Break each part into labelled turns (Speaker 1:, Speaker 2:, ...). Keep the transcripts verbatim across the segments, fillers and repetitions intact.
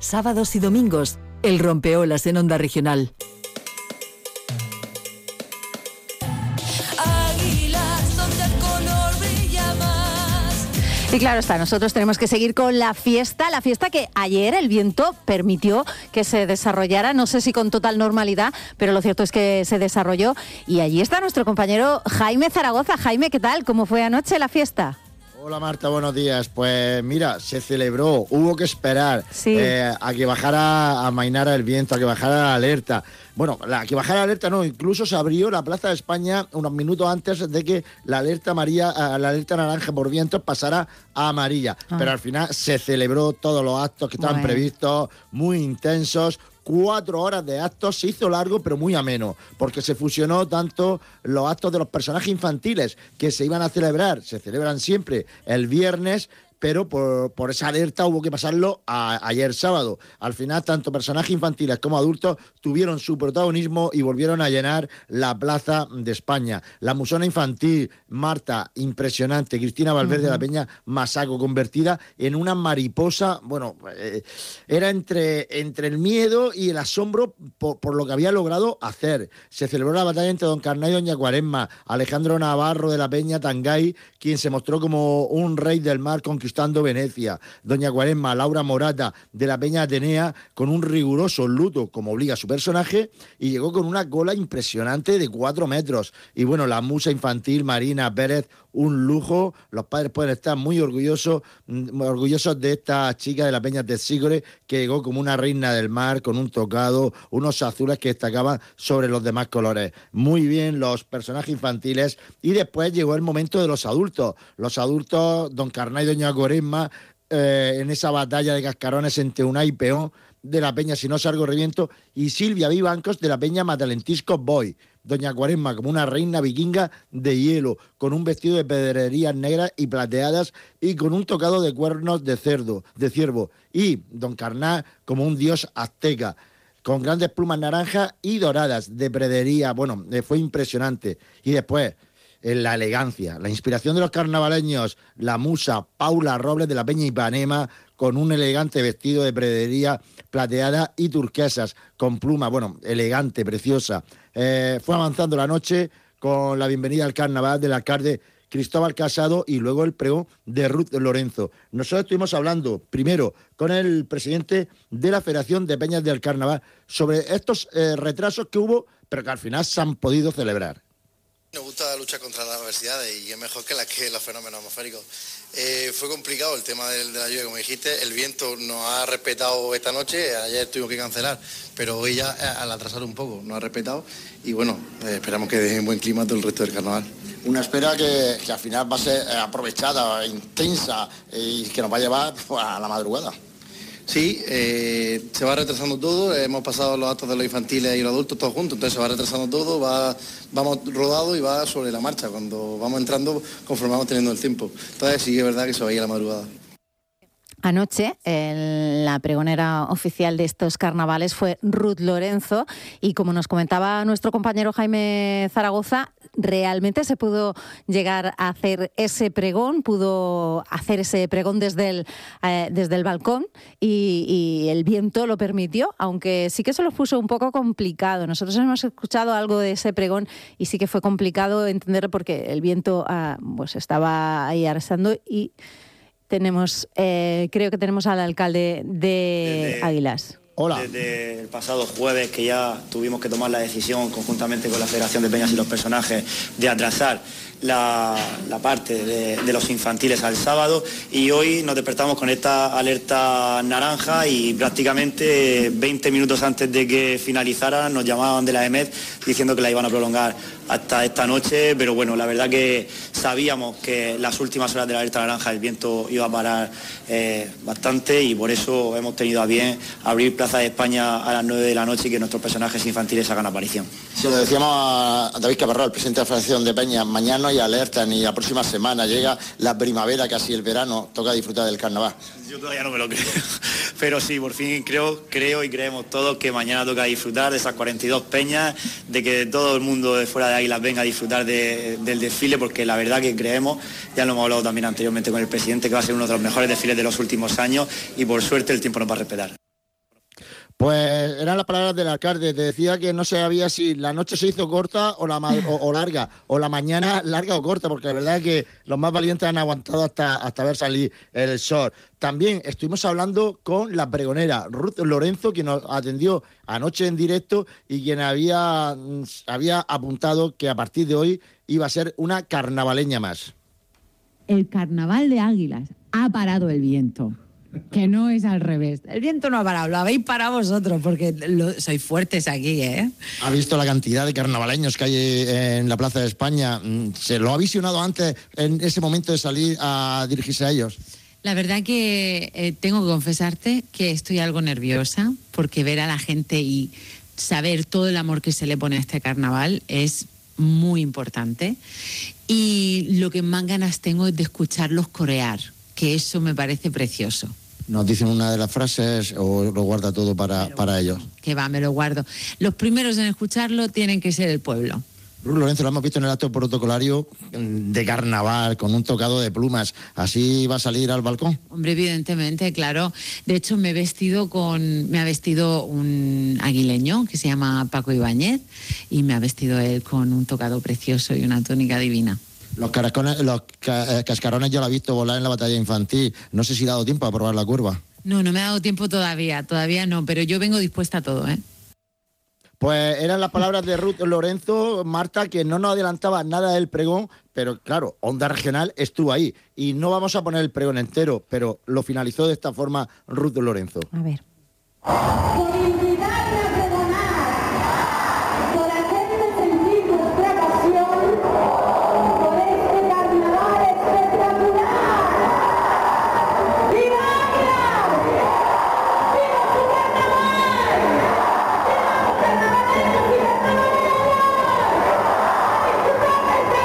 Speaker 1: sábados y domingos, El Rompeolas en Onda Regional.
Speaker 2: Y claro está, nosotros tenemos que seguir con la fiesta, la fiesta que ayer el viento permitió que se desarrollara, no sé si con total normalidad, pero lo cierto es que se desarrolló. Y allí está nuestro compañero Jaime Zaragoza. Jaime, ¿qué tal? ¿Cómo fue anoche la fiesta?
Speaker 3: Hola Marta, buenos días. Pues mira, se celebró, hubo que esperar
Speaker 2: sí.
Speaker 3: eh, a que bajara, a mainara el viento, a que bajara la alerta. Bueno, la que bajara la alerta no, incluso se abrió la Plaza de España unos minutos antes de que la alerta amarilla, la alerta naranja por vientos pasara a amarilla. Ah. Pero al final se celebró todos los actos que estaban bueno. previstos, muy intensos. Cuatro horas de actos, se hizo largo pero muy ameno, porque se fusionó tanto los actos de los personajes infantiles que se iban a celebrar, se celebran siempre el viernes, pero por, por esa alerta hubo que pasarlo a, ayer sábado. Al final, tanto personajes infantiles como adultos tuvieron su protagonismo y volvieron a llenar la Plaza de España. La musona infantil, Marta, impresionante. Cristina Valverde uh-huh. de la Peña Masaco, convertida en una mariposa. Bueno, eh, era entre, entre el miedo y el asombro por, por lo que había logrado hacer. Se celebró la batalla entre Don Carná y Doña Cuaresma. Alejandro Navarro de la Peña Tangay, quien se mostró como un rey del mar conquistando Venecia. Doña Cuaresma, Laura Morata de la Peña Atenea, con un riguroso luto como obliga a su personaje, y llegó con una cola impresionante de cuatro metros. Y bueno, la musa infantil Marina Pérez, un lujo. Los padres pueden estar muy orgullosos, muy orgullosos de esta chica de la Peña Texígore, que llegó como una reina del mar, con un tocado, unos azules que destacaban sobre los demás colores. Muy bien los personajes infantiles. Y después llegó el momento de los adultos. Los adultos, Don Carná y Doña Cuaresma, eh, en esa batalla de cascarones entre Unai y Peón de la Peña Si no salgo reviento, y Silvia Vivancos de la Peña Matalentisco Boy. Doña Cuaresma como una reina vikinga de hielo, con un vestido de pedrerías negras y plateadas y con un tocado de cuernos de cerdo, de ciervo. Y Don Carná como un dios azteca, con grandes plumas naranjas y doradas de predería. Bueno, fue impresionante. Y después, en la elegancia, la inspiración de los carnavaleños, la musa Paula Robles de la Peña Ipanema, con un elegante vestido de predería plateada y turquesas, con pluma, bueno, elegante, preciosa. Eh, fue avanzando la noche con la bienvenida al carnaval del alcalde Cristóbal Casado y luego el pregón de Ruth Lorenzo. Nosotros estuvimos hablando primero con el presidente de la Federación de Peñas del Carnaval sobre estos eh, retrasos que hubo, pero que al final se han podido celebrar.
Speaker 4: Nos gusta luchar contra las adversidades y es mejor que las que los fenómenos atmosféricos. Eh, fue complicado el tema del, de la lluvia, como dijiste. El viento nos ha respetado esta noche, ayer tuvimos que cancelar, pero hoy ya al atrasar un poco nos ha respetado y bueno, eh, esperamos que deje en buen clima todo el resto del carnaval.
Speaker 3: Una espera que, que al final va a ser aprovechada, intensa y que nos va a llevar a la madrugada.
Speaker 4: Sí, eh, se va retrasando todo, hemos pasado los actos de los infantiles y los adultos todos juntos, entonces se va retrasando todo, va, vamos rodados y va sobre la marcha, cuando vamos entrando conforme vamos teniendo el tiempo. Entonces sí que es verdad que se va a ir a la madrugada.
Speaker 2: Anoche, el, la pregonera oficial de estos carnavales fue Ruth Lorenzo y como nos comentaba nuestro compañero Jaime Zaragoza, realmente se pudo llegar a hacer ese pregón, pudo hacer ese pregón desde el, eh, desde el balcón y, y el viento lo permitió, aunque sí que se lo puso un poco complicado. Nosotros hemos escuchado algo de ese pregón y sí que fue complicado entenderlo porque el viento ah, pues estaba ahí arrasando y tenemos, eh, creo que tenemos al alcalde de
Speaker 5: desde,
Speaker 2: Águilas.
Speaker 5: Hola. Desde el pasado jueves que ya tuvimos que tomar la decisión conjuntamente con la Federación de Peñas y los personajes de atrasar la, la parte de, de los infantiles al sábado y hoy nos despertamos con esta alerta naranja y prácticamente veinte minutos antes de que finalizara nos llamaban de la E M E D diciendo que la iban a prolongar hasta esta noche, pero bueno, la verdad que sabíamos que las últimas horas de la alerta naranja el viento iba a parar eh, bastante y por eso hemos tenido a bien abrir Plaza de España a las nueve de la noche y que nuestros personajes infantiles hagan aparición.
Speaker 3: Se lo decíamos a David Caparrós, el presidente de la Federación de Peñas, mañana y alerta, ni la próxima semana llega la primavera, casi el verano, toca disfrutar del carnaval.
Speaker 5: Yo todavía no me lo creo, pero sí, por fin creo, creo y creemos todos que mañana toca disfrutar de esas cuarenta y dos peñas, de que todo el mundo de fuera de Águilas venga a disfrutar de, del desfile, porque la verdad que creemos, ya lo hemos hablado también anteriormente con el presidente, que va a ser uno de los mejores desfiles de los últimos años y por suerte el tiempo nos va a respetar.
Speaker 3: Pues eran las palabras del alcalde. Te decía que no sabía si la noche se hizo corta o, la ma- o, o larga, o la mañana larga o corta, porque la verdad es que los más valientes han aguantado hasta, hasta ver salir el sol. También estuvimos hablando con la pregonera Ruth Lorenzo, quien nos atendió anoche en directo y quien había, había apuntado que a partir de hoy iba a ser una carnavaleña más.
Speaker 6: El carnaval de Águilas ha parado el viento. Que no es al revés. El viento no ha parado, lo habéis parado vosotros, porque lo, sois fuertes aquí, ¿eh?
Speaker 3: ¿Ha visto la cantidad de carnavaleños que hay en la Plaza de España? ¿Se lo ha visionado antes en ese momento de salir a dirigirse a ellos?
Speaker 7: La verdad que eh, tengo que confesarte que estoy algo nerviosa, porque ver a la gente y saber todo el amor que se le pone a este carnaval es muy importante. Y lo que más ganas tengo es de escucharlos corear, que eso me parece precioso.
Speaker 3: Nos dicen una de las frases o lo guarda todo para, para ellos.
Speaker 7: Que va, me lo guardo. Los primeros en escucharlo tienen que ser el pueblo.
Speaker 3: Ruth Lorenzo, lo hemos visto en el acto protocolario de carnaval, con un tocado de plumas. ¿Así va a salir al balcón?
Speaker 7: Hombre, evidentemente, claro. De hecho, me he vestido con, me ha vestido un aguileño que se llama Paco Ibáñez y me ha vestido él con un tocado precioso y una túnica divina.
Speaker 3: Los, caracones, los ca- cascarones ya lo he visto volar en la batalla infantil. No sé si ha dado tiempo a probar la curva.
Speaker 7: No, no me ha dado tiempo todavía, todavía no, pero yo vengo dispuesta a todo, ¿eh?
Speaker 3: Pues eran las palabras de Ruth Lorenzo, Marta, que no nos adelantaba nada del pregón, pero claro, Onda Regional estuvo ahí. Y no vamos a poner el pregón entero, pero lo finalizó de esta forma Ruth Lorenzo.
Speaker 2: A ver.
Speaker 8: Por invitarme a pregonar, por hacerme sentir nuestra pasión, por este carnaval espectacular. ¡Viva Águila! ¡Viva su carnaval! ¡Viva los carnavaleros y carnavaleras! ¡Disfrutad del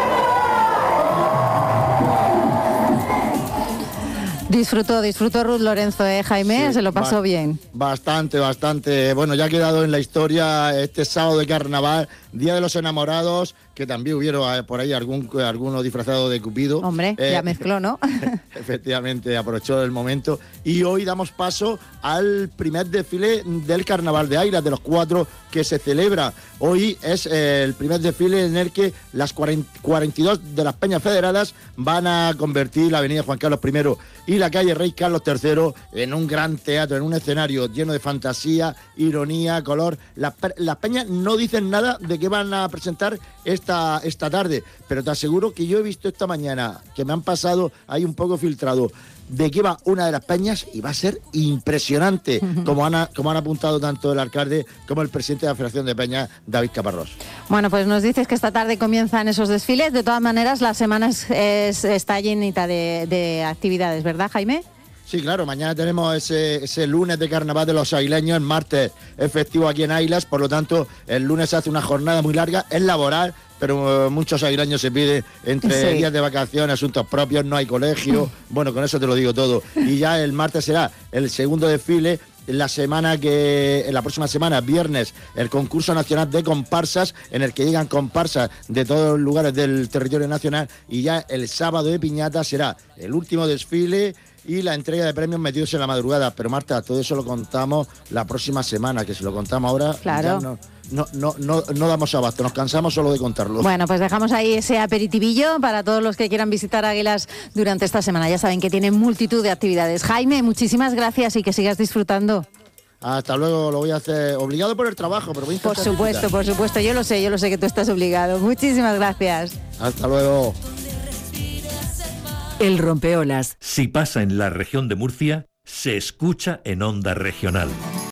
Speaker 8: carnaval!
Speaker 2: Disfrutó, disfrutó Ruth Lorenzo, ¿eh, Jaime?
Speaker 3: Sí,
Speaker 2: Se lo pasó
Speaker 3: ba-
Speaker 2: bien.
Speaker 3: Bastante, bastante. Bueno, ya ha quedado en la historia este sábado de carnaval, Día de los Enamorados, que también hubieron eh, por ahí algún alguno disfrazado de Cupido.
Speaker 2: Hombre,
Speaker 3: Eh,
Speaker 2: ya mezcló, ¿no?
Speaker 3: Efectivamente, aprovechó el momento. Y hoy damos paso al primer desfile del Carnaval de Águilas, de los cuatro que se celebra. Hoy es eh, el primer desfile en el que las cuarenta, cuarenta y dos de las peñas federadas van a convertir la avenida Juan Carlos primero y la calle Rey Carlos tercero en un gran teatro, en un escenario lleno de fantasía, ironía, color. Las, pe- las peñas no dicen nada de qué van a presentar esta, esta tarde, pero te aseguro que yo he visto esta mañana, que me han pasado ahí un poco filtrado, de qué va una de las peñas y va a ser impresionante, como han, como han apuntado tanto el alcalde como el presidente de la Federación de Peñas, David Caparrós.
Speaker 2: Bueno, pues nos dices que esta tarde comienzan esos desfiles. De todas maneras, la semana es, es- está llenita de, de actividades, ¿verdad, Jaime?
Speaker 3: Sí, claro, mañana tenemos ese, ese lunes de carnaval de los aileños, el martes es festivo aquí en Águilas, por lo tanto el lunes se hace una jornada muy larga, es laboral, pero eh, muchos aileños se piden entre
Speaker 2: Sí.
Speaker 3: días de vacaciones, asuntos propios, no hay colegio, bueno, con eso te lo digo todo. Y ya el martes será el segundo desfile. La semana que, en la próxima semana, viernes, el concurso nacional de comparsas, en el que llegan comparsas de todos los lugares del territorio nacional, y ya el sábado de piñata será el último desfile y la entrega de premios metidos en la madrugada. Pero Marta, todo eso lo contamos la próxima semana, que si lo contamos ahora,
Speaker 2: Claro.
Speaker 3: ya no, no, no, no, no damos abasto, nos cansamos solo de contarlo.
Speaker 2: Bueno, pues dejamos ahí ese aperitivillo para todos los que quieran visitar Águilas durante esta semana. Ya saben que tienen multitud de actividades. Jaime, muchísimas gracias y que sigas disfrutando.
Speaker 3: Hasta luego, lo voy a hacer obligado por el trabajo, pero voy a
Speaker 2: Por
Speaker 3: intentar
Speaker 2: supuesto,
Speaker 3: disfrutar.
Speaker 2: por supuesto. Yo lo sé, yo lo sé que tú estás obligado. Muchísimas gracias.
Speaker 3: Hasta luego.
Speaker 1: El rompeolas.
Speaker 9: Si pasa en la región de Murcia, se escucha en Onda Regional.